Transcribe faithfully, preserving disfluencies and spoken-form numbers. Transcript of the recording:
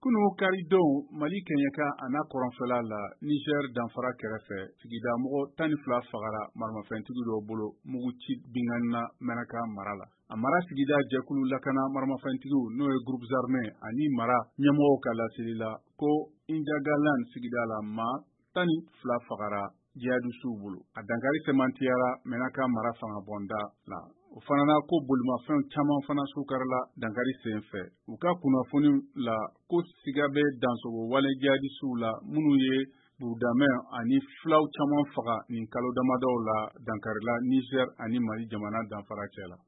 Kunu karidenw Mali Keɲeka a n'a kɔrɔnfɛla la Niger danfara kɛrɛfɛ sigida mɔgɔ tan ni fila fagara maramafɛntigi dɔw bolo mugu ci binganni na Menaka mara la. A mara sigida jɛkulu lakana maramafɛntigiw n'o ye groupes armés ani mara ɲɛmɔgɔw ka laseli la ko Injagalan sigida la maa tan ni fila fagara jihadisiw bolo. A dankari sɛmantiyara Menaka mara fangabɔnda la. O fana na ko bolimafɛn caman fana sukarila dankari sen fɛ. U ka kunnafoni la ko siga bɛ dansogo wale jihadisiw la minnu ye burudamɛ ani filaw caman faga nin kalo damadɔw la dankarila Niger ani Mali jamana danfara cɛ la.